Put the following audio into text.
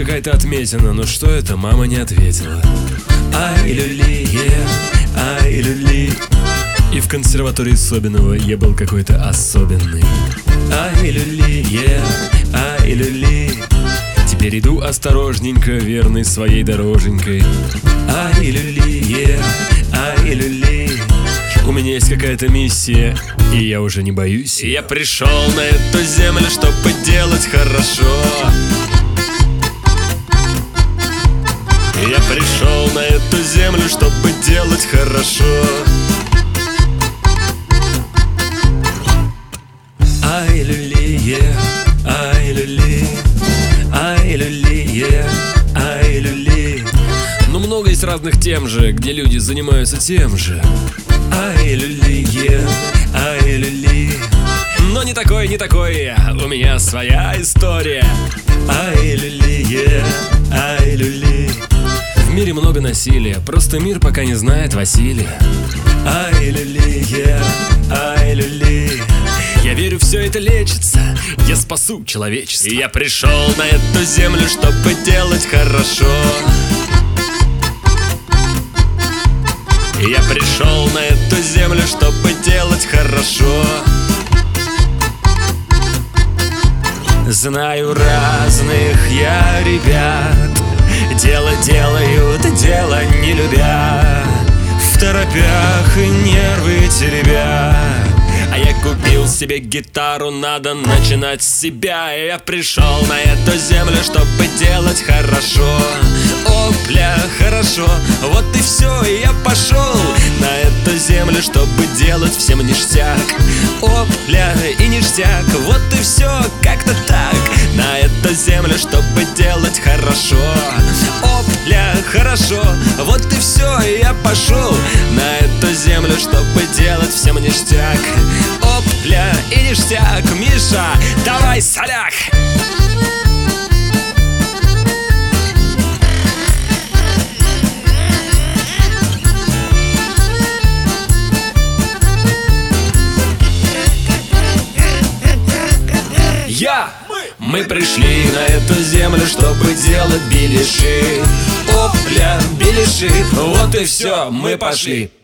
какая-то отметина, но что это, мама не ответила. Ай, люли, ай, люли. И в консерватории Собинова я был какой-то особенный. Ай, люли, ай, люли. Теперь иду осторожненько, верный своей дороженькой. Ай, люли, ай, люли. У меня есть какая-то миссия, и я уже не боюсь. Я пришел на эту землю, чтобы делать хорошо. Я пришел на эту землю, чтобы делать хорошо. Ай, люли, ай, люли. Ай, люли, ай, люли. Ну, много есть разных тем же, где люди занимаются тем же. Ай, люли, ай, люли. Но не такой, у меня своя история. Ай, люли, ай, люли. В мире много насилия, просто мир пока не знает Василия. Ай, люли, ай, люли. Я верю, все это лечится, я спасу человечество. Я пришел на эту землю, чтобы делать хорошо. Я пришел на эту землю, чтобы делать хорошо. Знаю разных я ребят, дело делают, дело не любя, в торопях и нервы теребя. А я купил себе гитару, надо начинать с себя. И я пришел на эту землю, чтобы делать хорошо. Опля, хорошо, вот и все, и я пошел на эту землю, чтобы делать всем ништяк. Опля и ништяк, вот и все, как-то так. На эту землю, чтобы делать хорошо. Опля, хорошо, вот и все, и я пошел на эту землю, чтобы делать всем ништяк. Опля и ништяк, Миша, давай соляк! Мы пришли на эту землю, чтобы делать беляши. Опля, беляши, вот и все, мы пошли.